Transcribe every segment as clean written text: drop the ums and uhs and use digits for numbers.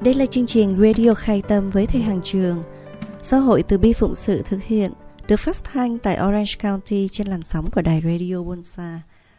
Đây là chương trình Radio Khai Tâm với thầy Hằng Trường do Hội Từ Bi Phụng Sự thực hiện, được phát thanh tại Orange County trên làn sóng của đài Radio Wonsa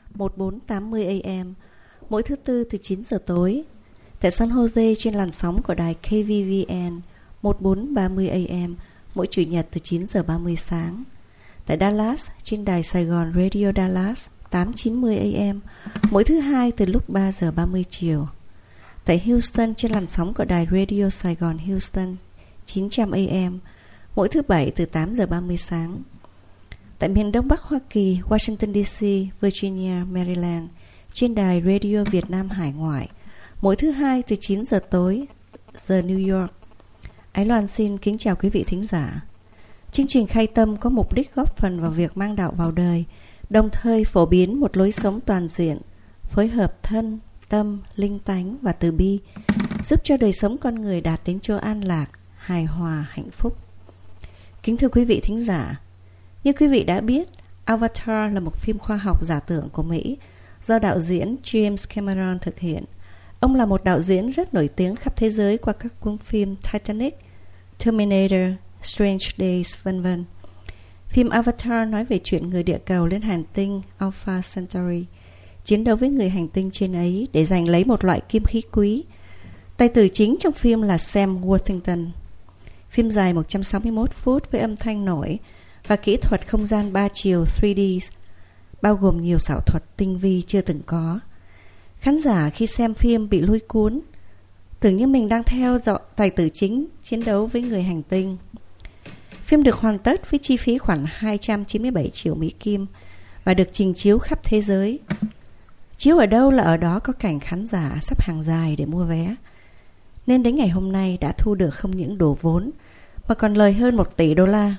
1480 AM mỗi thứ Tư từ 9 giờ tối, tại San Jose trên làn sóng của đài KVVN 1430 AM mỗi Chủ nhật từ 9 giờ 30 sáng, tại Dallas trên đài Sài Gòn Radio Dallas 890 AM mỗi thứ Hai từ lúc 3 giờ 30 chiều, tại Houston trên làn sóng của đài Radio Sài Gòn Houston 900 AM mỗi thứ Bảy từ 8 giờ 30 sáng, tại miền Đông Bắc Hoa Kỳ, Washington DC, Virginia, Maryland trên đài Radio Việt Nam Hải Ngoại mỗi thứ Hai từ 9 giờ tối giờ New York. Ái Loan xin kính chào quý vị thính giả. Chương trình Khai Tâm có mục đích góp phần vào việc mang đạo vào đời, đồng thời phổ biến một lối sống toàn diện, phối hợp thân, tâm, linh tánh và từ bi, giúp cho đời sống con người đạt đến chỗ an lạc, hài hòa, hạnh phúc. Kính thưa quý vị thính giả, như quý vị đã biết, Avatar là một phim khoa học giả tưởng của Mỹ do đạo diễn James Cameron thực hiện. Ông là một đạo diễn rất nổi tiếng khắp thế giới qua các cuốn phim Titanic, Terminator, Strange Days, v.v. Phim Avatar nói về chuyện người địa cầu lên hành tinh Alpha Centauri, chiến đấu với người hành tinh trên ấy để giành lấy một loại kim khí quý. Tài tử chính trong phim là Sam Worthington. Phim dài 161 phút với âm thanh nổi và kỹ thuật không gian 3 chiều 3D, bao gồm nhiều xảo thuật tinh vi chưa từng có. Khán giả khi xem phim bị lôi cuốn, tưởng như mình đang theo dõi tài tử chính chiến đấu với người hành tinh. Phim được hoàn tất với chi phí khoảng 297 triệu Mỹ Kim và được trình chiếu khắp thế giới. Chiếu ở đâu là ở đó có cảnh khán giả xếp hàng dài để mua vé. Nên đến ngày hôm nay đã thu được không những đồ vốn mà còn lời hơn 1 tỷ đô la.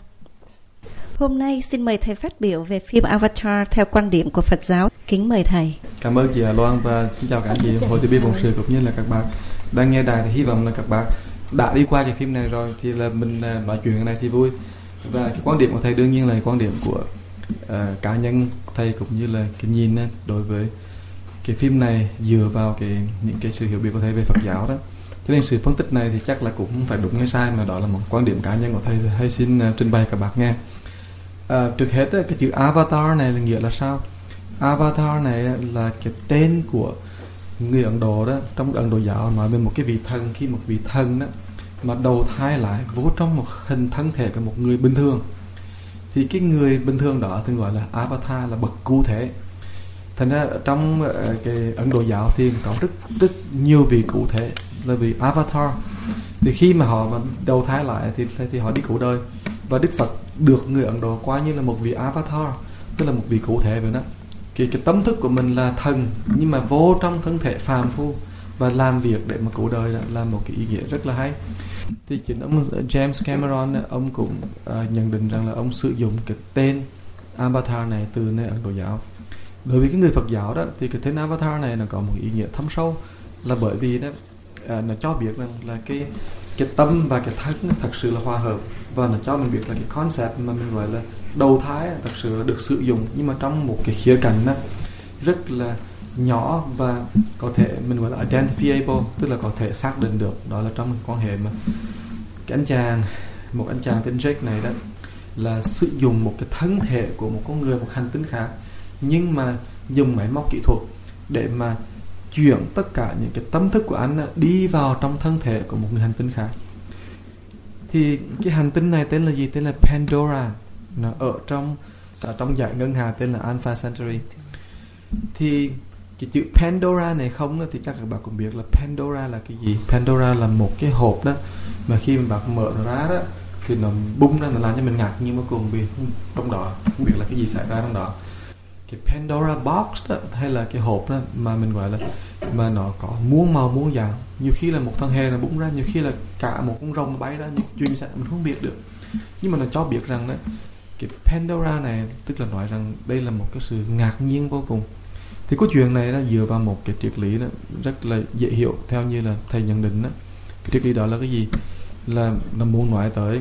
Hôm nay xin mời thầy phát biểu về phim Avatar theo quan điểm của Phật giáo. Kính mời thầy. Cảm ơn chị Loan và xin chào cả anh chị Hội Từ Bi Phụng Sự cũng như là các bạn đang nghe đài. Thì hy vọng là các bạn đã đi qua cái phim này rồi thì là mình nói chuyện cái này thì vui. Và cái quan điểm của thầy đương nhiên là quan điểm của cá nhân thầy cũng như là cái nhìn đối với cái phim này dựa vào những cái sự hiểu biết của thầy về Phật giáo đó. Cho nên sự phân tích này thì chắc là cũng không phải đúng hay sai, mà đó là một quan điểm cá nhân của thầy. Thầy xin trình bày các bạn nghe. Trước hết cái chữ Avatar này là nghĩa là sao? Avatar này là cái tên của người Ấn Độ đó. Trong Ấn Độ giáo nói về một cái vị thần, khi một vị thần đó mà đầu thai lại vô trong một hình thân thể của một người bình thường thì cái người bình thường đó thường gọi là Avatar, là bậc cụ thể. Thành ra trong cái Ấn Độ giáo thì có rất nhiều vị cụ thể là vị Avatar. Thì khi mà họ mà đầu thai lại thì họ đi cứu đời, và Đức Phật được người Ấn Độ coi như là một vị Avatar, tức là một vị cụ thể vậy đó. Cái tâm thức của mình là thần nhưng mà vô trong thân thể phàm phu và làm việc để mà cứu đời, là một cái ý nghĩa rất là hay. Thì chính ông James Cameron ông cũng nhận định rằng là ông sử dụng cái tên Avatar này từ nơi Ấn Độ giáo. Đối với cái người Phật giáo đó thì cái tên Avatar này nó có một ý nghĩa thâm sâu, là bởi vì đó nó cho biết rằng là cái tâm và cái thân thật sự là hòa hợp, và nó cho mình biết là cái concept mà mình gọi là đầu thai thật sự được sử dụng, nhưng mà trong một cái khía cạnh đó rất là nhỏ và có thể mình gọi là identifiable, tức là có thể xác định được. Đó là trong quan hệ mà một anh chàng tên Jake này đó là sử dụng một cái thân thể của một con người, một hành tinh khác, nhưng mà dùng máy móc kỹ thuật để mà chuyển tất cả những cái tâm thức của anh đi vào trong thân thể của một người hành tinh khác. Thì cái hành tinh này tên là gì? Tên là Pandora. Nó ở trong dải ngân hà tên là Alpha Centauri. Thì cái chữ Pandora này không thì chắc các bạn cũng biết là Pandora là cái gì. Pandora là một cái hộp đó mà khi mà bạn mở nó ra đó thì nó bung ra, nó làm cho mình ngạc, nhưng mà cùng vì trong đó không biết là cái gì xảy ra trong đó. Cái Pandora box đó, hay là cái hộp đó mà mình gọi là, mà nó có muôn màu muôn dạng. Nhiều khi là một thân hề nó bung ra, nhiều khi là cả một con rồng nó bay ra, nhưng chuyện sẽ mình không biết được. Nhưng mà nó cho biết rằng đó, cái Pandora này tức là nói rằng đây là một cái sự ngạc nhiên vô cùng. Thì câu chuyện này nó dựa vào một cái triết lý đó rất là dễ hiểu, theo như là thầy nhận định đó. Cái triết lý đó là cái gì? Là nó muốn nói tới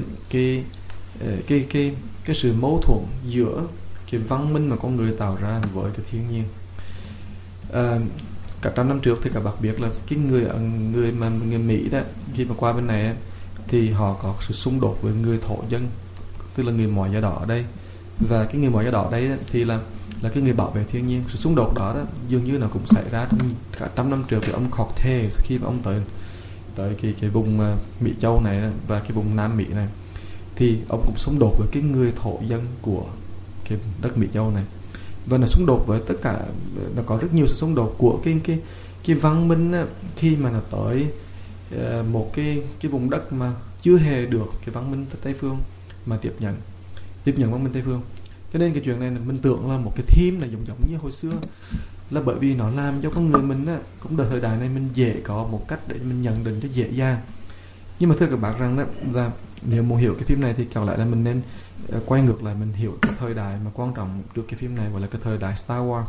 cái sự mâu thuẫn giữa cái văn minh mà con người tạo ra với cái thiên nhiên. cả trăm năm trước thì các bạn biết là cái người Mỹ đó khi mà qua bên này thì họ có sự xung đột với người thổ dân, tức là người Mỏ da đỏ ở đây, và cái người Mỏ da đỏ đây thì là cái người bảo vệ thiên nhiên. Sự xung đột đó dường như nó cũng xảy ra trong cả trăm năm trước với ông Cortez khi mà ông tới cái vùng Mỹ Châu này và cái vùng Nam Mỹ này, thì ông cũng xung đột với cái người thổ dân của cái đất Mỹ Châu này, và nó xung đột với tất cả, nó có rất nhiều sự xung đột của cái văn minh khi mà nó tới một cái vùng đất mà chưa hề được cái văn minh Tây phương mà tiếp nhận văn minh Tây phương. Cho nên cái chuyện này mình tưởng là một cái theme là giống như hồi xưa, là bởi vì nó làm cho con người mình cũng đời thời đại này mình dễ có một cách để mình nhận định cho dễ dàng. Nhưng mà thưa các bạn rằng là nếu muốn hiểu cái phim này thì còn lại là mình nên quay ngược lại, mình hiểu cái thời đại mà quan trọng trước cái phim này, gọi là cái thời đại Star Wars.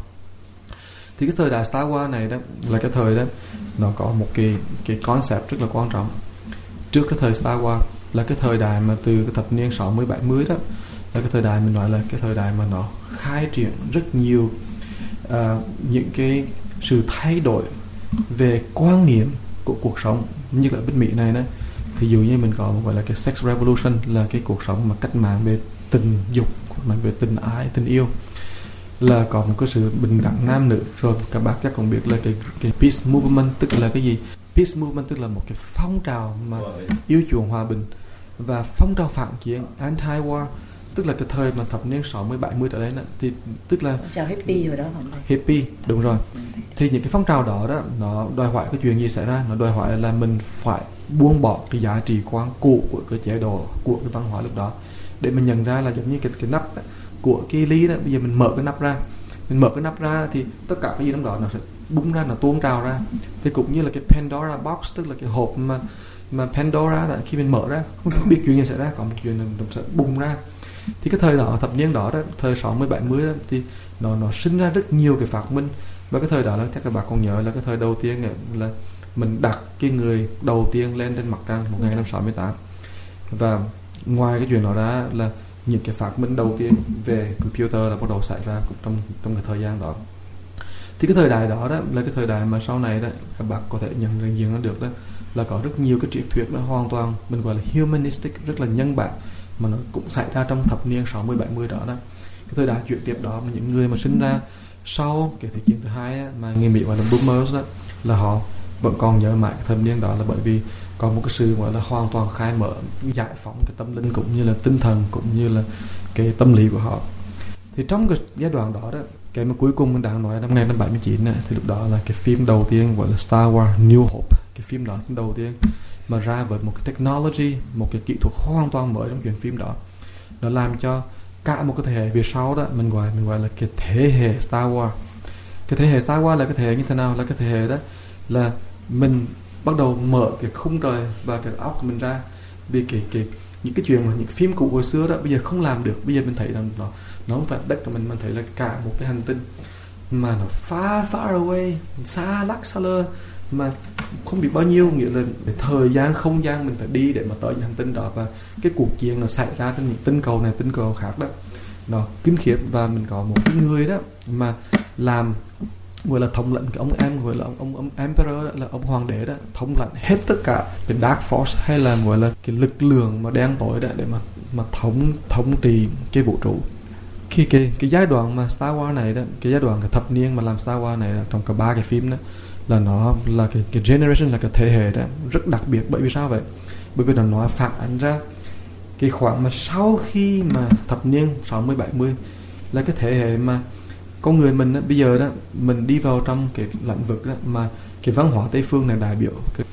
Thì cái thời đại Star Wars này đó là cái thời đó nó có một cái concept rất là quan trọng. Trước cái thời Star Wars là cái thời đại mà từ cái thập niên 60 70 đó, là cái thời đại mình nói là cái thời đại mà nó khai triển rất nhiều những cái sự thay đổi về quan niệm của cuộc sống. Như là bên Mỹ này đó, thì dụ như mình có một gọi là cái sex revolution, là cái cuộc sống mà cách mạng về tình dục, mà về tình ái, tình yêu, là có một cái sự bình đẳng nam nữ. Rồi các bác chắc cũng biết là cái peace movement, tức là cái gì? Peace movement tức là một cái phong trào mà yêu chuộng hòa bình, và phong trào phản chiến anti-war, tức là cái thời mà thập niên 60 70 trở lên thì tức là chào hippie rồi đó. Hippie, đúng rồi. Thì những cái phong trào đó nó đòi hỏi cái chuyện gì xảy ra? Nó đòi hỏi là mình phải buông bỏ cái giá trị quan cũ của cái chế độ, của cái văn hóa lúc đó, để mình nhận ra là giống như cái nắp của cái ly đó, bây giờ mình mở cái nắp ra thì tất cả cái gì trong đó nó sẽ bung ra, nó tuôn trào ra. Thì cũng như là cái Pandora box, tức là cái hộp mà Pandora đó, khi mình mở ra không biết chuyện gì xảy ra, còn một chuyện nó sẽ bung ra. Thì cái thời đó, thập niên đó, thời 60 70 đó, thì nó sinh ra rất nhiều cái phát minh. Và cái thời đó là chắc các bạn còn nhớ là cái thời đầu tiên là mình đặt cái người đầu tiên lên trên mặt trăng 1968. Và ngoài cái chuyện đó ra là những cái phát minh đầu tiên về computer là bắt đầu xảy ra cũng trong cái thời gian đó. Thì cái thời đại đó là cái thời đại mà sau này đó các bạn có thể nhận diện được đó, là có rất nhiều cái triết thuyết nó hoàn toàn mình gọi là humanistic, rất là nhân bản, mà nó cũng xảy ra trong thập niên 60 70 đó. Cái thời đại chuyển tiếp đó, mà những người mà sinh ra sau cái thế chiến thứ hai mà người Mỹ gọi là boomers đó, là họ vẫn còn nhớ mãi cái thập niên đó, là bởi vì có một cái sự gọi là hoàn toàn khai mở, giải phóng cái tâm linh cũng như là tinh thần cũng như là cái tâm lý của họ. Thì trong cái giai đoạn đó cái mà cuối cùng mình đang nói năm 1979 thì lúc đó là cái phim đầu tiên gọi là Star Wars New Hope. Cái phim đó đầu tiên mà ra với một cái technology, một cái kỹ thuật hoàn toàn mới trong chuyện phim đó, nó làm cho cả một cái thế hệ về sau đó mình gọi là cái thế hệ Star Wars. Cái thế hệ Star Wars là cái thế hệ như thế nào? Là cái thế hệ đó là mình bắt đầu mở cái khung trời và cái óc của mình ra, vì những cái chuyện mà những cái phim cũ hồi xưa đó bây giờ không làm được. Bây giờ mình thấy rằng nó không phải đất của mình thấy là cả một cái hành tinh mà nó far away, xa lắc xa lơ, mà không biết bao nhiêu, nghĩa là thời gian không gian mình phải đi để mà tới những hành tinh đó, và cái cuộc chiến nó xảy ra trên những tinh cầu này tinh cầu khác đó, nó kinh khiếp. Và mình có một cái người đó mà làm gọi là thống lĩnh, cái ông em gọi là ông emperor đó, là ông hoàng đế đó, thống lĩnh hết tất cả cái dark force, hay là gọi là cái lực lượng mà đen tối đó, để mà thống trị cái vũ trụ. Khi cái giai đoạn mà Star Wars này đó, cái giai đoạn cái thập niên mà làm Star Wars này là trong cả ba cái phim đó, là nó là cái generation, là cái thế hệ đó rất đặc biệt. Bởi vì sao vậy? Bởi vì nó phản ánh ra cái khoảng mà sau khi mà thập niên 60 70 là cái thế hệ mà con người mình đó, bây giờ đó mình đi vào trong cái lĩnh vực đó mà cái văn hóa Tây phương này đại biểu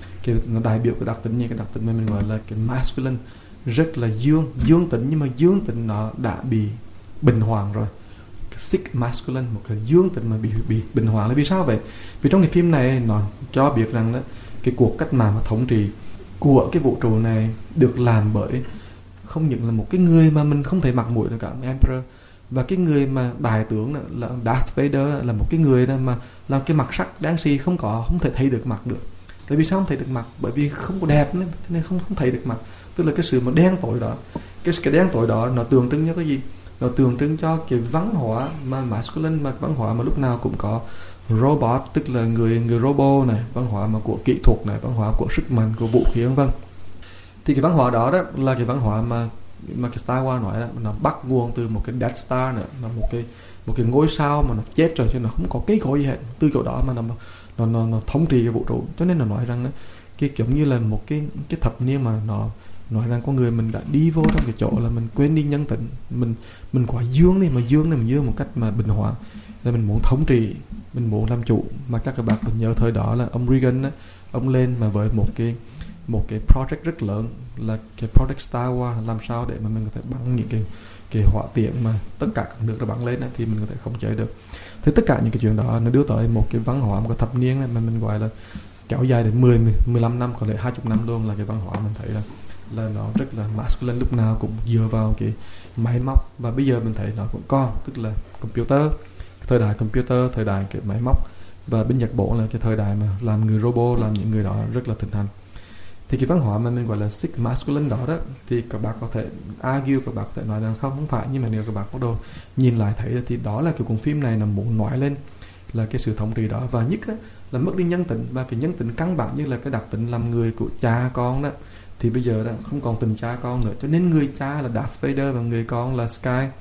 nó đại biểu cái đặc tính như cái đặc tính mà mình gọi là cái masculine, rất là dương tính, nhưng mà dương tính nó đã bị bình hoàng rồi. Cái sick masculine, một cái dương tính mà bị bình hoàng. Là vì sao vậy? Vì trong cái phim này nó cho biết rằng đó, cái cuộc cách mạng và thống trị của cái vũ trụ này được làm bởi không những là một cái người mà mình không thể mặt mũi được cả, Emperor, và cái người mà đại tướng là Darth Vader là một cái người đó mà làm cái mặt sắc đáng si, không thể thấy được mặt được. Tại vì sao không thấy được mặt? Bởi vì không có đẹp nên không thấy được mặt. Tức là cái sự mà đen tối đó, cái đen tối đó nó tượng trưng cho cái gì? Nó tượng trưng cho cái văn hóa mà masculine, mà văn hóa mà lúc nào cũng có robot, tức là người robot này, văn hóa mà của kỹ thuật này, văn hóa của sức mạnh, của vũ khí vân vân. Thì cái văn hóa đó là cái văn hóa mà cái Star Wars nói đó, nó bắt nguồn từ một cái Death Star nữa, là một cái ngôi sao mà nó chết rồi chứ nó không có cây cối gì hết, từ chỗ đó mà nó thống trị cái vũ trụ. Cho nên nó nói rằng đó, cái kiểu như là một cái thập niên mà nó nói rằng con người mình đã đi vô trong cái chỗ là mình quên đi nhân tính, mình quá dương này mà dương một cách mà bình hòa, là mình muốn thống trị, mình muốn làm chủ. Mà chắc các bạn còn nhớ thời đó là ông Reagan á, ông lên mà với một cái project rất lớn là cái project Star Wars, làm sao để mà mình có thể bắn những cái hỏa tiễn mà tất cả các nước đã bắn lên á, thì mình có thể khống chế được. Thì tất cả những cái chuyện đó nó đưa tới một cái văn hóa, một cái thập niên này mà mình gọi là kéo dài đến 15 năm, có lẽ 20 năm luôn, là cái văn hóa mình thấy là nó rất là masculine, lúc nào cũng dựa vào cái máy móc. Và bây giờ mình thấy nó cũng còn, tức là computer, thời đại computer, thời đại cái máy móc. Và bên Nhật Bản là cái thời đại mà làm người robot, làm những người đó rất là thịnh hành. Thì cái văn hóa mà mình gọi là sick masculine đó thì các bạn có thể argue, các bạn có thể nói rằng không phải, nhưng mà nếu các bạn có đồ nhìn lại thấy thì đó là cái cuốn phim này là muốn nói lên là cái sự thống trị đó. Và nhất là mất đi nhân tính, và cái nhân tính căn bản như là cái đặc tính làm người của cha con đó, thì bây giờ đó không còn tình cha con nữa. Cho nên người cha là Darth Vader và người con là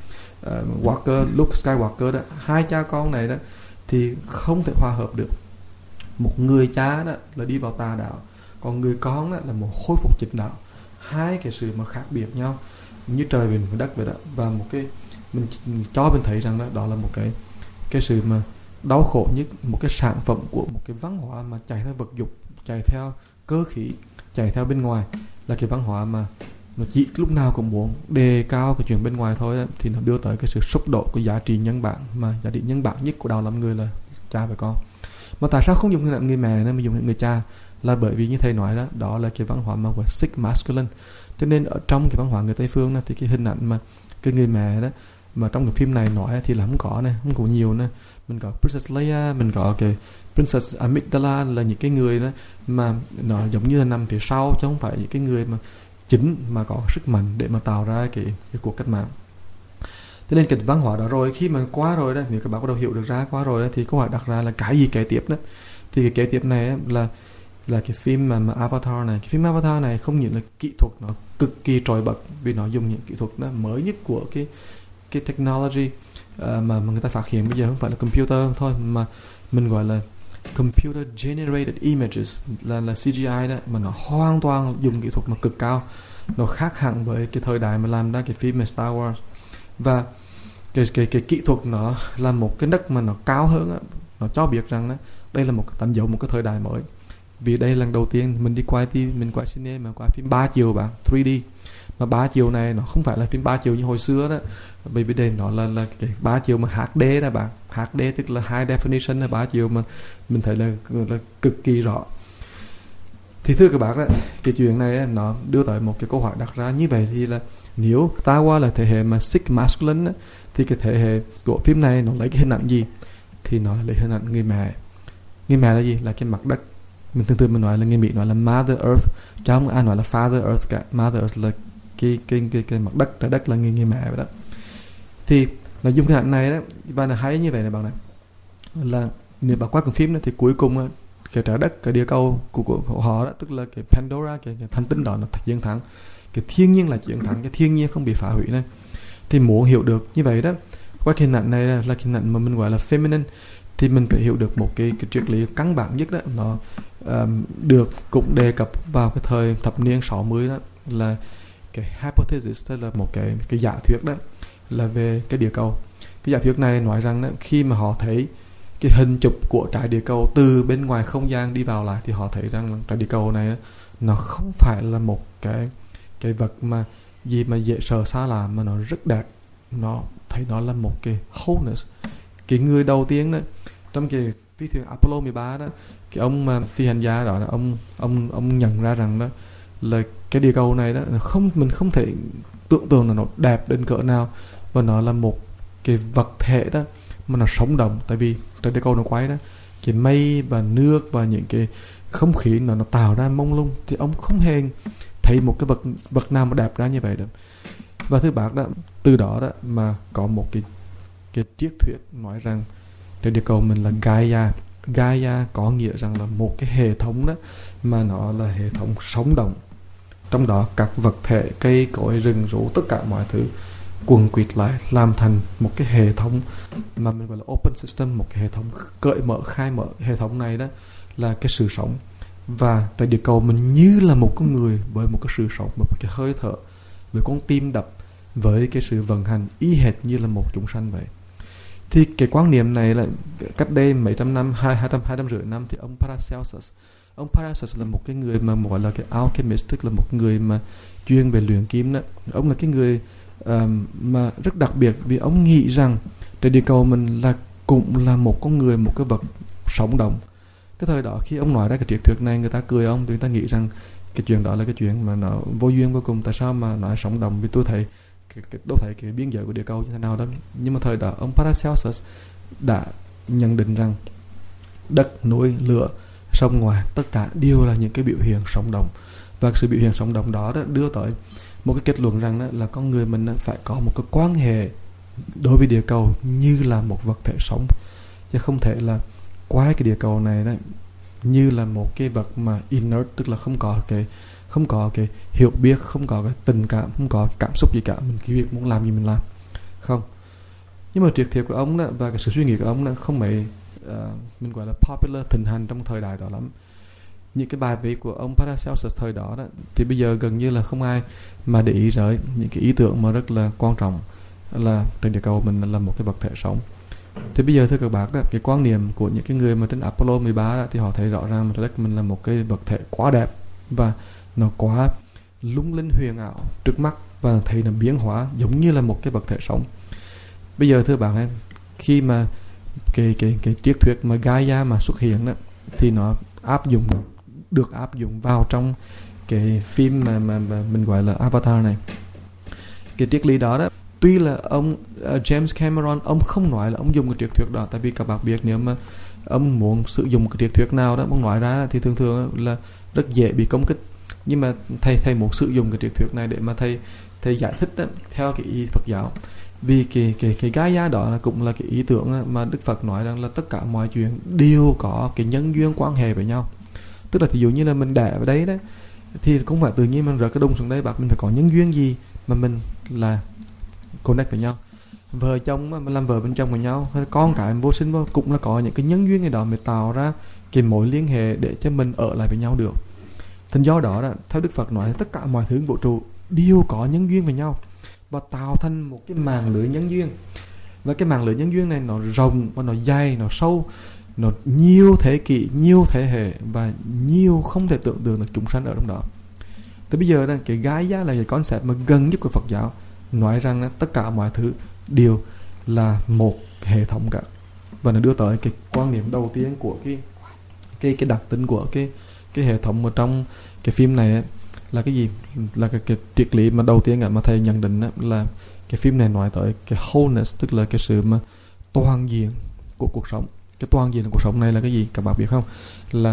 Luke Skywalker đó, hai cha con này đó thì không thể hòa hợp được. Một người cha đó là đi vào tà đạo, còn người con đó là một khôi phục chính đạo. Hai cái sự mà khác biệt nhau như trời với đất vậy đó. Và một cái mình cho mình thấy rằng đó là một cái sự mà đau khổ nhất, một cái sản phẩm của một cái văn hóa mà chạy theo vật dục, chạy theo cơ khí, chạy theo bên ngoài, là cái văn hóa mà nó chỉ lúc nào cũng muốn đề cao cái chuyện bên ngoài thôi đó, thì nó đưa tới cái sự sụp đổ của giá trị nhân bản. Mà giá trị nhân bản nhất của đạo làm người là cha và con. Mà tại sao không dùng hình ảnh người mẹ nữa mà dùng hình người cha? Là bởi vì như thầy nói đó là cái văn hóa mà của sick masculine. Cho nên ở trong cái văn hóa người Tây phương đó, thì cái hình ảnh mà cái người mẹ đó mà trong cái phim này nói thì là không có nhiều nữa. Mình có Princess Leia, mình có cái Princess Amidala, là những cái người đó mà nó giống như là nằm phía sau, chứ không phải những cái người mà chính mà có sức mạnh để mà tạo ra cái cuộc cách mạng. Cho nên cái văn hóa đó rồi, khi mà qua rồi đó, nếu các bạn bắt đầu hiểu được ra qua rồi đó, thì câu hỏi đặt ra là cái gì kế tiếp đó. Thì cái kế tiếp này là cái phim mà Avatar này. Cái phim Avatar này không những là kỹ thuật nó cực kỳ trội bật, vì nó dùng những kỹ thuật nó mới nhất của cái technology mà người ta phát hiện bây giờ, không phải là computer thôi, mà mình gọi là computer generated images, là CGI đó, mà nó hoàn toàn dùng kỹ thuật mà cực cao. Nó khác hẳn với cái thời đại mà làm ra cái phim mà Star Wars. Và cái kỹ thuật nó là một cái nấc mà nó cao hơn đó. Nó cho biết rằng đó, đây là một đánh dấu một cái thời đại mới. Vì đây là lần đầu tiên mình đi quay cine mà quay phim 3 chiều bạn, 3D. Mà 3 chiều này nó không phải là phim 3 chiều như hồi xưa đó. Bởi vì đây nó là cái 3 chiều mà HD đó bạn. HD tức là high definition, là 3 chiều mà mình thấy là cực kỳ rõ. Thì thưa các bạn đó, cái chuyện này nó đưa tới một cái câu hỏi đặt ra như vậy, thì là nếu Star Wars là thế hệ mà sick masculine đó, thì cái thế hệ của phim này nó lấy cái hình ảnh gì? Thì nó lấy hình ảnh người mẹ. Người mẹ là gì? Là cái mặt đất. Mình thường mình nói là người Mỹ nói là Mother Earth, chứ không ai nói là Father Earth cả. Mother Earth là cái mặt đất, trái đất là người mẹ vậy đó. Thì nó dùng cái hình ảnh này đó, và nó hay như vậy này bạn này, là nếu bạn qua cái phim đó, thì cuối cùng cái trái đất, cái địa cầu của họ đó, tức là cái Pandora, cái hành tinh đó nó chiến thắng. Cái thiên nhiên là chiến thắng, cái thiên nhiên không bị phá hủy này. Thì muốn hiểu được như vậy đó, qua cái hình ảnh này là cái hình ảnh mà mình gọi là feminine, thì mình phải hiểu được một cái triết lý căn bản nhất đó. Nó được cũng đề cập vào cái thời thập niên 60 đó, là cái hypothesis, tức là một cái giả thuyết đó, là về cái địa cầu. Cái giả thuyết này nói rằng đó, khi mà họ thấy cái hình chụp của trái địa cầu từ bên ngoài không gian đi vào lại, thì họ thấy rằng trái địa cầu này nó không phải là một cái vật mà gì mà dễ sợ xa lạ, mà nó rất đẹp. Nó thấy nó là một cái wholeness. Cái người đầu tiên đó trong cái phi thuyền Apollo 13 đó, cái ông mà phi hành gia đó, ông nhận ra rằng đó là cái địa cầu này đó mình không thể tưởng tượng là nó đẹp đến cỡ nào, và nó là một cái vật thể đó mà nó sống động. Tại vì trên địa cầu nó quay đó, cái mây và nước và những cái không khí nó tạo ra mông lung, thì ông không hề thấy một cái vật nào mà đẹp ra như vậy đâu. Và thứ bác đó, từ đó đó mà có một cái triết thuyết nói rằng trên địa cầu mình là Gaia. Gaia có nghĩa rằng là một cái hệ thống đó, mà nó là hệ thống sống động. Trong đó các vật thể, cây cối, rừng rú, tất cả mọi thứ quần quýt lại làm thành một cái hệ thống mà mình gọi là open system, một cái hệ thống cởi mở, khai mở. Hệ thống này đó là cái sự sống. Và trên địa cầu mình như là một con người với một cái sự sống, một cái hơi thở, với con tim đập, với cái sự vận hành y hệt như là một chúng sanh vậy. Thì cái quan niệm này là cách đây mấy trăm năm, 250 năm, thì ông Paracelsus là một cái người mà gọi là cái alchemist, tức là một người mà chuyên về luyện kim đó. Ông là cái người mà rất đặc biệt, vì ông nghĩ rằng trên địa cầu mình là cũng là một con người, một cái vật sống động. Cái thời đó khi ông nói ra cái triết thuyết này, người ta cười ông, người ta nghĩ rằng cái chuyện đó là cái chuyện mà nó vô duyên vô cùng. Tại sao mà nói sống động? Vì tôi thấy đâu thấy cái biên giới của địa cầu như thế nào đó. Nhưng mà thời đó ông Paracelsus đã nhận định rằng đất, núi, lửa, sông ngoài, tất cả đều là những cái biểu hiện sống động. Và sự biểu hiện sống động đó đưa tới một cái kết luận rằng đó là con người mình phải có một cái quan hệ đối với địa cầu như là một vật thể sống, chứ không thể là qua cái địa cầu này đó như là một cái vật mà inert, tức là không có cái hiểu biết, không có cái tình cảm, không có cái cảm xúc gì cả. Mình cái việc muốn làm gì mình làm không. Nhưng mà triết thuyết của ông đó và cái sự suy nghĩ của ông đó không mấy mình gọi là popular, thịnh hành trong thời đại đó lắm. Những cái bài viết của ông Paracelsus thời đó thì bây giờ gần như là không ai mà để ý tới những cái ý tưởng mà rất là quan trọng là trên địa cầu mình là một cái vật thể sống. Thì bây giờ thưa các bạn đó, cái quan niệm của những cái người mà trên Apollo 13 đó, thì họ thấy rõ ràng mà trái đất mình là một cái vật thể quá đẹp và nó quá lung linh huyền ảo trước mắt, và thấy nó biến hóa giống như là một cái vật thể sống. Bây giờ thưa bạn em, khi mà cái triết thuyết mà Gaia mà xuất hiện đó, thì nó được áp dụng vào trong cái phim mà mình gọi là Avatar này. Cái triết lý đó tuy là ông James Cameron ông không nói là ông dùng cái triết thuyết đó, tại vì các bạn biết nếu mà ông muốn sử dụng cái triết thuyết nào đó ông nói ra thì thường là rất dễ bị công kích. Nhưng mà thầy muốn sử dụng cái triết thuyết này để mà thầy giải thích đó, theo cái ý Phật giáo. Vì cái Gaia đó cũng là cái ý tưởng mà Đức Phật nói rằng là tất cả mọi chuyện đều có cái nhân duyên quan hệ với nhau. Tức là ví dụ như là mình đẻ ở đấy đó, thì không phải tự nhiên mình rớt cái đùng xuống đây, bạn mình phải có nhân duyên gì mà mình là connect với nhau. Vợ chồng mà làm vợ bên chồng với nhau, hay con cái vô sinh cũng là có những cái nhân duyên này đó mới tạo ra cái mối liên hệ để cho mình ở lại với nhau được. Thành do đó theo Đức Phật nói tất cả mọi thứ vũ trụ đều có nhân duyên với nhau và tạo thành một cái màng lưới nhân duyên. Và cái màng lưới nhân duyên này nó rộng và nó dày, nó sâu, nó nhiều thế kỷ, nhiều thế hệ và nhiều không thể tưởng tượng được chúng sanh ở trong đó. Tới bây giờ cái Gaia là cái concept mà gần nhất của Phật giáo, nói rằng tất cả mọi thứ đều là một hệ thống cả. Và nó đưa tới cái quan niệm đầu tiên của cái đặc tính của cái hệ thống ở trong cái phim này là cái gì? Là cái triết lý mà đầu tiên mà thầy nhận định là cái phim này nói tới cái wholeness, tức là cái sự mà toàn diện của cuộc sống. Cái toàn diện của cuộc sống này là cái gì? Các bạn biết không? Là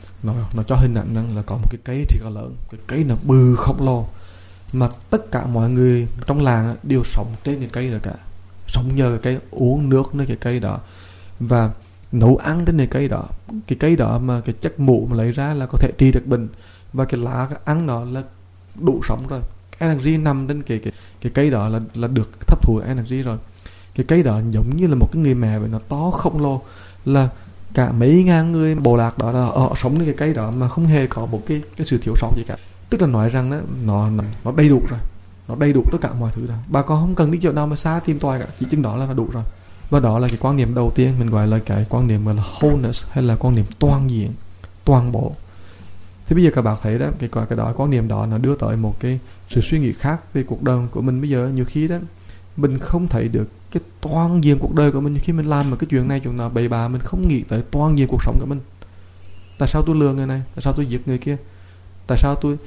nó cho hình ảnh rằng là có một cái cây thì có lớn, cái cây nó bự khổng lồ, mà tất cả mọi người trong làng đều sống trên cái cây đó cả, sống nhờ cái cây, uống nước nơi cái cây đó và nấu ăn trên cái cây đó. Cái cây đó mà cái chất mủ mà lấy ra là có thể trị được bệnh, và cái lá cái ăn đó là đủ sống rồi. Energy nằm trên cái cây đó là được hấp thụ energy rồi. Cái cây đó giống như là một cái người mẹ vậy, nó to khổng lồ, là cả mấy ngàn người bộ lạc đó là họ sống trên cái cây đó mà không hề có một cái sự thiếu sót gì cả. Tức là nói rằng đó, nó đầy đủ rồi, nó đầy đủ tất cả mọi thứ rồi. Bà con không cần đi chỗ nào mà xa tìm tòi cả, chỉ chừng đó là đủ rồi. Và đó là cái quan niệm đầu tiên mình gọi là cái quan niệm gọi là wholeness, hay là quan niệm toàn diện, toàn bộ. Thì bây giờ các bạn thấy đó, cái đó quan niệm đó nó đưa tới một cái sự suy nghĩ khác về cuộc đời của mình. Bây giờ nhiều khi đó mình không thấy được cái toàn diện cuộc đời của mình. Khi mình làm một cái chuyện này chuyện nào bậy bạ, mình không nghĩ tới toàn diện cuộc sống của mình. Tại sao tôi lừa người này? Tại sao tôi giết người kia? Tại sao tôi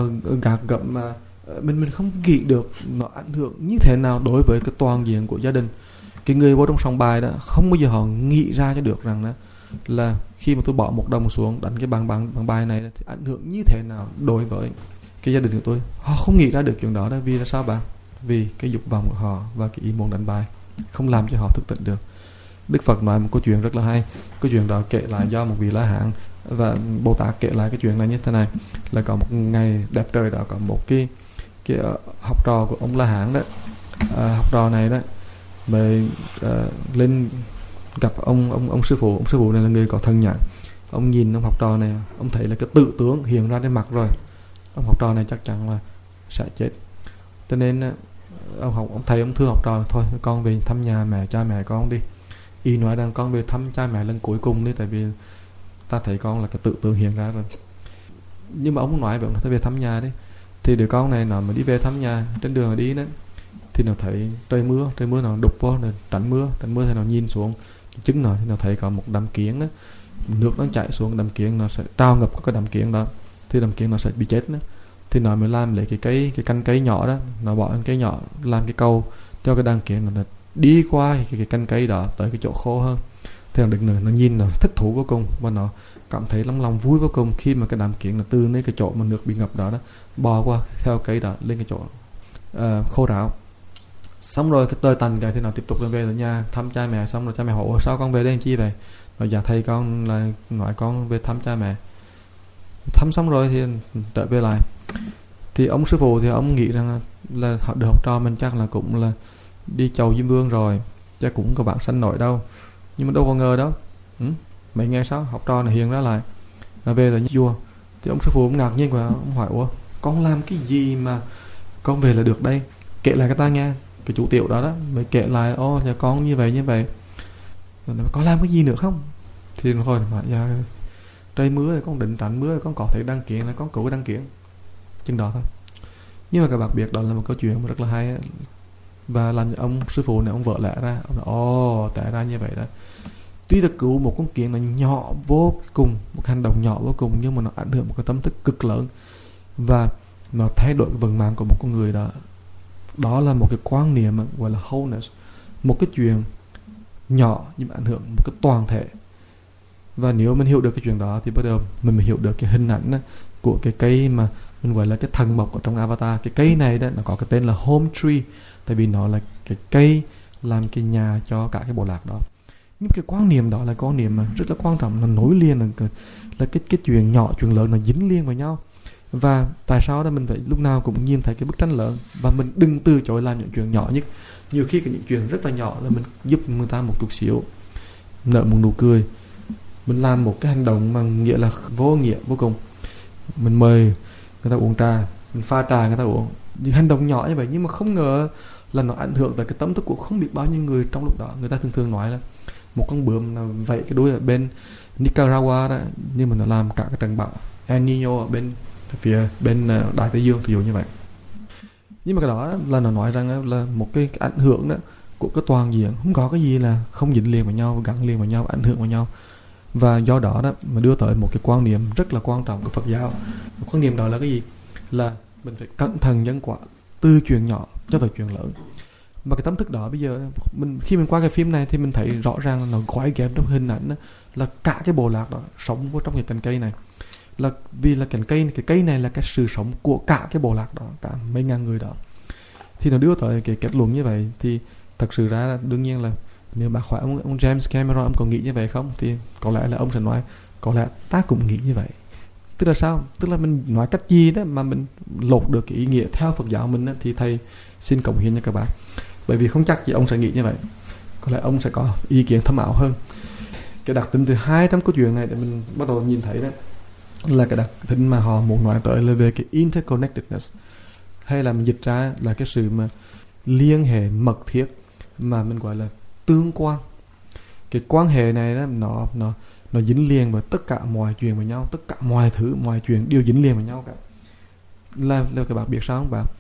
gạt gẫm mà mình không nghĩ được nó ảnh hưởng như thế nào đối với cái toàn diện của gia đình. Cái người vô trong sòng bài đó không bao giờ họ nghĩ ra cho được rằng đó là khi mà tôi bỏ 1 đồng xuống đánh cái bằng bài này thì ảnh hưởng như thế nào đối với cái gia đình của tôi. Họ không nghĩ ra được chuyện đó. Vì là sao bạn? Vì cái dục vọng của họ và cái ý muốn đánh bài không làm cho họ thức tỉnh được. Đức Phật nói một câu chuyện rất là hay. Câu chuyện đó kể lại do một vị La Hán, và Bồ Tát kể lại cái chuyện này như thế này, là có một ngày đẹp trời đó, có một cái học trò của ông La Hán đó, học trò này đó mới lên gặp ông sư phụ. Ông sư phụ này là người có thân nhãn. Ông nhìn ông học trò này, ông thấy là cái tự tướng hiện ra trên mặt rồi, ông học trò này chắc chắn là sẽ chết. Cho nên ông thầy ông thương học trò, thôi con về thăm nhà mẹ cha mẹ con đi. Y nói rằng con về thăm cha mẹ lần cuối cùng đi, tại vì ta thấy con là cái tự tướng hiện ra rồi. Nhưng mà ông nói vậy, ông thôi về thăm nhà đi. Thì đứa con này nó mà đi về thăm nhà, trên đường đi đó thì nó thấy trời mưa nó đục vô, nó tránh mưa thì nó nhìn xuống chứng nó, thì nó thấy có một đám kiến đó, nước nó chảy xuống, đám kiến nó sẽ trao ngập cái đám kiến đó, thì đám kiến nó sẽ bị chết đó. Thì nó mới làm lấy cái cành cây nhỏ đó, nó bỏ cây nhỏ làm cái cầu cho cái đám kiến nó đi qua cái cành cây đó tới cái chỗ khô hơn. Thì nó nhìn nó thích thú vô cùng, và nó cảm thấy lòng vui vô cùng khi mà cái đám kiến nó từ nơi cái chỗ mà nước bị ngập đó bò qua theo cây đó lên cái chỗ khô ráo. Xong rồi cái tơi tành cái thì nó tiếp tục lên về tới nhà thăm cha mẹ. Xong rồi cha mẹ hỏi sao con về đây làm chi vậy? Rồi dạ thầy con là nói con về thăm cha mẹ. Thăm xong rồi thì trở về lại. Thì ông sư phụ thì ông nghĩ rằng là được học trò mình chắc là cũng là đi chầu Diêm Vương rồi, chắc cũng có bạn sanh nổi đâu. Nhưng mà đâu có ngờ đâu. Mấy ngày sau học trò này hiện ra lại, là về là vua. Thì ông sư phụ cũng ngạc nhiên quá, ông hỏi ủa con làm cái gì mà con về là được đây? Kể lại cái ta nghe. Cái chủ tiểu đó mới kể lại nhà con như vậy rồi có làm cái gì nữa không? Thì thôi mà dạ, trời mưa thì con định tránh mưa, con có thể đăng kiện là con cứu đăng kiện chừng đó thôi. Nhưng mà các bạn biết đó là một câu chuyện rất là hay, và làm cho ông sư phụ này ông vỡ lẽ ra. Ông nói tại ra như vậy đó, tuy là cứu một con kiến là nhỏ vô cùng, một hành động nhỏ vô cùng, nhưng mà nó ảnh hưởng một cái tâm thức cực lớn, và nó thay đổi vận mạng của một con người đó. Đó là một cái quan niệm gọi là wholeness, một cái chuyện nhỏ nhưng mà ảnh hưởng một cái toàn thể. Và nếu mình hiểu được cái chuyện đó thì bắt đầu mình mới hiểu được cái hình ảnh đó, của cái cây mà mình gọi là cái thần mộc ở trong Avatar. Cái cây này đó nó có cái tên là home tree, tại vì nó là cái cây làm cái nhà cho cả cái bộ lạc đó. Nhưng cái quan niệm đó là quan niệm mà rất là quan trọng, nó nối liền là cái chuyện nhỏ chuyện lớn nó dính liền vào nhau. Và tại sao đó mình phải lúc nào cũng nhìn thấy cái bức tranh lớn, và mình đừng từ chối làm những chuyện nhỏ nhất. Nhiều khi những chuyện rất là nhỏ là mình giúp người ta một chút xíu, nở một nụ cười, mình làm một cái hành động mà nghĩa là vô nghĩa vô cùng. Mình mời người ta uống trà, mình pha trà người ta uống, những hành động nhỏ như vậy nhưng mà không ngờ là nó ảnh hưởng tới cái tâm thức của không biết bao nhiêu người trong lúc đó. Người ta thường nói là một con bướm là vậy cái đuôi ở bên Nicaragua đó, nhưng mà nó làm cả cái trận bão El Niño ở bên phía bên Đại Tây Dương, ví dụ như vậy. Nhưng mà cái đó là nó nói rằng là một cái ảnh hưởng đó của cái toàn diện, không có cái gì là không dính liền vào nhau, gắn liền vào nhau, ảnh hưởng vào nhau. Và do đó mà đưa tới một cái quan niệm rất là quan trọng của Phật giáo. Quan niệm đó là cái gì? Là mình phải cẩn thận nhân quả từ chuyện nhỏ cho tới chuyện lớn. Và cái tâm thức đó bây giờ khi mình qua cái phim này thì mình thấy rõ ràng là nó gói ghém trong hình ảnh đó, là cả cái bộ lạc đó sống vô trong cái cành cây này. Là vì là cái cây này là cái sự sống của cả cái bộ lạc đó, cả mấy ngàn người đó. Thì nó đưa tới cái kết luận như vậy. Thì thật sự ra là đương nhiên là nếu bác hỏi ông James Cameron ông có nghĩ như vậy không, thì có lẽ là ông sẽ nói có lẽ ta cũng nghĩ như vậy. Tức là sao? Tức là mình nói cách gì đó mà mình lột được cái ý nghĩa theo Phật giáo mình đó, thì thầy xin cống hiến cho các bạn. Bởi vì không chắc gì ông sẽ nghĩ như vậy, có lẽ ông sẽ có ý kiến thâm ảo hơn. Cái đặc tính thứ hai trong câu chuyện này để mình bắt đầu nhìn thấy đó là cái đặc tính mà họ muốn nói tới là về cái interconnectedness, hay là mình dịch ra là cái sự mà liên hệ mật thiết mà mình gọi là tương quan. Cái quan hệ này đó, nó dính liền với tất cả mọi chuyện với nhau, tất cả mọi thứ mọi chuyện đều dính liền với nhau cả. Là các bạn biết sao không bạn?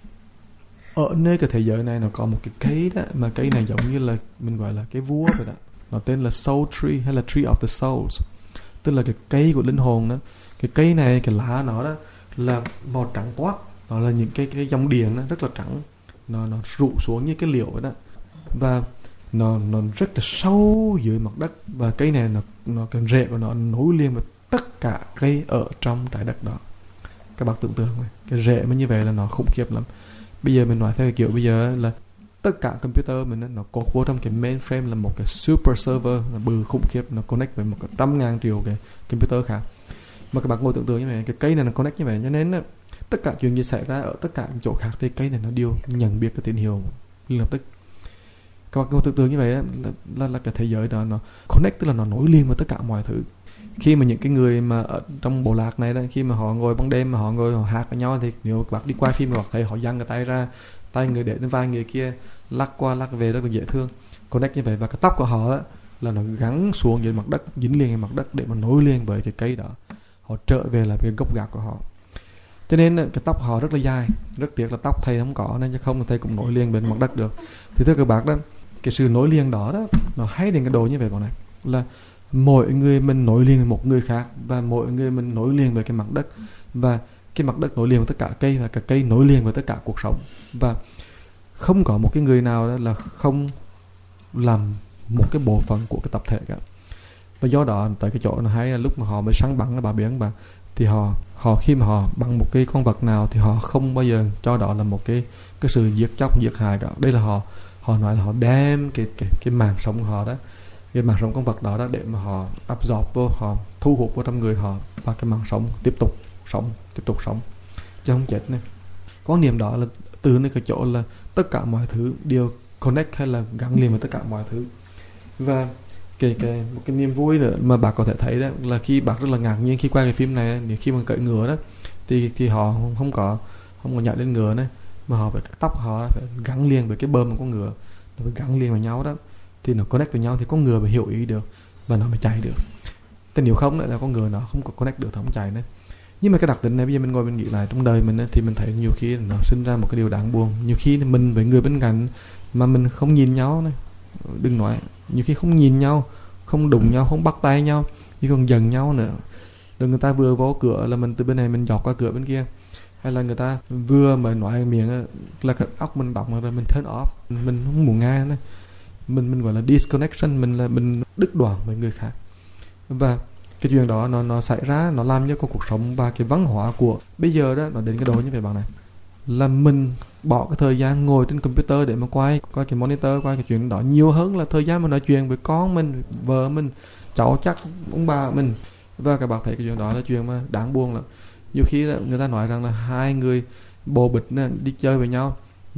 Ở nơi cái thế giới này nó có một cái cây đó, mà cây này giống như là mình gọi là cái vua vậy đó, nó tên là soul tree hay là tree of the souls, tức là cái cây của linh hồn đó. Cái cây này, cái lá nó đó là màu trắng toát, nó là những cái dòng điện đó, rất là trắng, nó rụ xuống như cái liễu vậy đó, và nó rất là sâu dưới mặt đất. Và cây này nó cái rễ của nó nối liền với tất cả cây ở trong trái đất đó. Các bạn tưởng tượng này, cái rễ mà như vậy là nó khủng khiếp lắm. Bây giờ mình nói theo kiểu bây giờ là tất cả computer mình nó cột vô trong cái mainframe là một cái super server là bự khủng khiếp, nó connect với một cái 100.000 triệu cái computer khác. Mà các bạn ngồi tưởng tượng như vậy, cái cây này nó connect như vậy, cho nên tất cả chuyện gì xảy ra ở tất cả những chỗ khác thì cây này nó đều nhận biết cái tín hiệu lập tức. Các bạn ngồi tưởng tượng như vậy là cái thế giới đó nó connect, tức là nó nối liền với tất cả mọi thứ. Khi mà những cái người mà ở trong bộ lạc này đó, khi mà họ ngồi ban đêm mà họ ngồi họ hát với nhau, thì nếu các bạn đi quay phim các bạn thấy họ giăng cái tay ra, tay người để lên vai người kia, lắc qua lắc về rất là dễ thương, connect như vậy. Và cái tóc của họ đó là nó gắn xuống dưới mặt đất, dính liền với mặt đất để mà nối liền với cái cây đó, họ trở về lại cái gốc gác của họ. Cho nên cái tóc họ rất là dài, rất tiếc là tóc thầy không có nên chứ không thầy cũng nối liền bên mặt đất được. Thì thưa các bạn đó, cái sự nối liền đó nó hay đến cái độ như vậy bọn này, là mỗi người mình nối liền với một người khác, và mỗi người mình nối liền với cái mặt đất, và cái mặt đất nối liền với tất cả cây, và cả cây nối liền với tất cả cuộc sống. Và không có một cái người nào đó là không làm một cái bộ phận của cái tập thể cả. Và do đó tới cái chỗ nó hay là lúc mà họ mới săn bắn là bà biển bà, thì họ khi mà họ bắn một cái con vật nào thì họ không bao giờ cho đó là một cái sự giết chóc giết hại cả. Đây là họ nói là họ đem cái màng sống của họ đó, cái màng sống con vật đó để mà họ absorb vô, họ thu hút vào trong người họ, và cái màng sống tiếp tục sống chứ không chết này. Quan niệm đó là từ nơi cái chỗ là tất cả mọi thứ đều connect hay là gắn liền với tất cả mọi thứ. Và một cái niềm vui nữa mà bạn có thể thấy đó là khi bạn rất là ngạc nhiên khi quay cái phim này, nếu khi mà cởi ngựa đó thì họ không có nhảy lên ngựa này, mà họ phải tóc họ phải gắn liền với cái bơm của con ngựa, nó phải gắn liền với nhau đó, thì nó connect với nhau thì con ngựa phải hiểu ý được và nó mới chạy được. Thế nếu không nữa là con ngựa nó không có connect được thì không chạy nữa. Nhưng mà cái đặc tính này bây giờ mình ngồi mình nghĩ lại trong đời mình ấy, thì mình thấy nhiều khi nó sinh ra một cái điều đáng buồn. Nhiều khi mình với người bên cạnh mà mình không nhìn nhau này, đừng nói, nhiều khi không nhìn nhau, không đụng nhau, không bắt tay nhau, chứ còn giận nhau nữa. Rồi người ta vừa vô cửa là mình từ bên này mình dọt qua cửa bên kia, hay là người ta vừa mới nói miệng là cái óc mình bỏng rồi mình turn off, mình không muốn nghe nữa. Mình gọi là disconnection, mình đứt đoạn với người khác. Và cái chuyện đó nó xảy ra, nó làm cho cuộc sống và cái văn hóa của bây giờ đó nó đến cái độ như vậy bạn này, là mình bỏ cái thời gian ngồi trên computer để mà quay cái monitor, quay cái chuyện đó nhiều hơn là thời gian mà nói chuyện với con mình, vợ mình, cháu chắc, ông bà mình. Và các bạn thấy cái chuyện đó là chuyện mà đáng buồn lắm. Nhiều khi là người ta nói rằng là hai người bồ bịch đi chơi với nhau,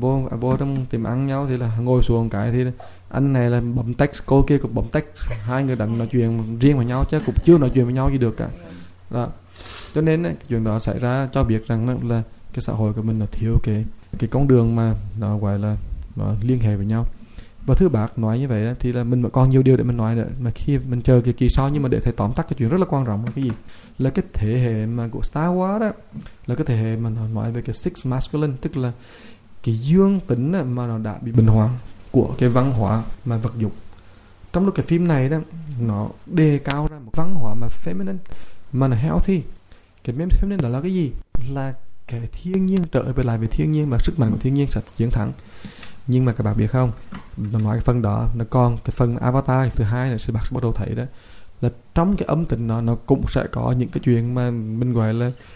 vô trong tiệm ăn nhau thì là ngồi xuống cái thì anh này là bấm text, cô kia cũng bấm text, hai người đang nói chuyện riêng với nhau chứ cũng chưa nói chuyện với nhau gì được cả đó. Cho nên cái chuyện đó xảy ra cho biết rằng là cái xã hội của mình là thiếu cái con đường mà nó gọi là nó liên hệ với nhau. Và thứ bác nói như vậy thì là mình vẫn còn nhiều điều để mình nói nữa, mà khi mình chờ cái kỳ sau, nhưng mà để thầy tóm tắt cái chuyện rất là quan trọng là cái gì, là cái thế hệ mà của Star Wars đó, là cái thế hệ mà nó nói về cái six masculine, tức là cái dương tính mà nó đã bị bình hoạn của cái văn hóa mà vật dục. Trong lúc cái phim này đó nó đề cao ra một văn hóa mà feminine, mà nó healthy. Cái feminine đó là cái gì? Là cái thiên nhiên, trở về lại với thiên nhiên, và sức mạnh của thiên nhiên sẽ chiến thắng. Nhưng mà các bạn biết không, nó nói cái phần đó, nó còn cái phần Avatar thứ hai này sẽ bắt đầu thấy đó, là trong cái âm tính nó cũng sẽ có những cái chuyện mà mình gọi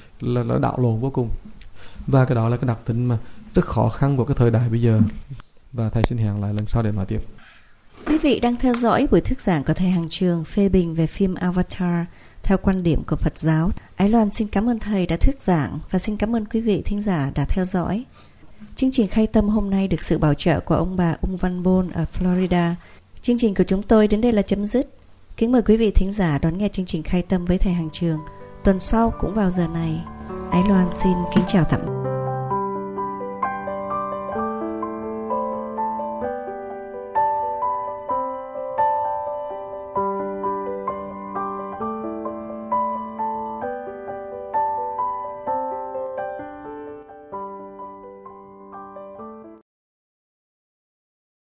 là đảo lộn vô cùng. Và cái đó là cái đặc tính mà rất khó khăn của cái thời đại bây giờ. Và thầy xin hẹn lại lần sau để nói tiếp. Quý vị đang theo dõi buổi thuyết giảng của thầy Hàng Trường phê bình về phim Avatar theo quan điểm của Phật giáo. Ái Loan xin cảm ơn thầy đã thuyết giảng và xin cảm ơn quý vị thính giả đã theo dõi. Chương trình Khai Tâm hôm nay được sự bảo trợ của ông bà Ung Văn Bôn ở Florida. Chương trình của chúng tôi đến đây là chấm dứt. Kính mời quý vị thính giả đón nghe chương trình Khai Tâm với thầy Hàng Trường tuần sau cũng vào giờ này. Ái Loan xin kính chào tạm biệt.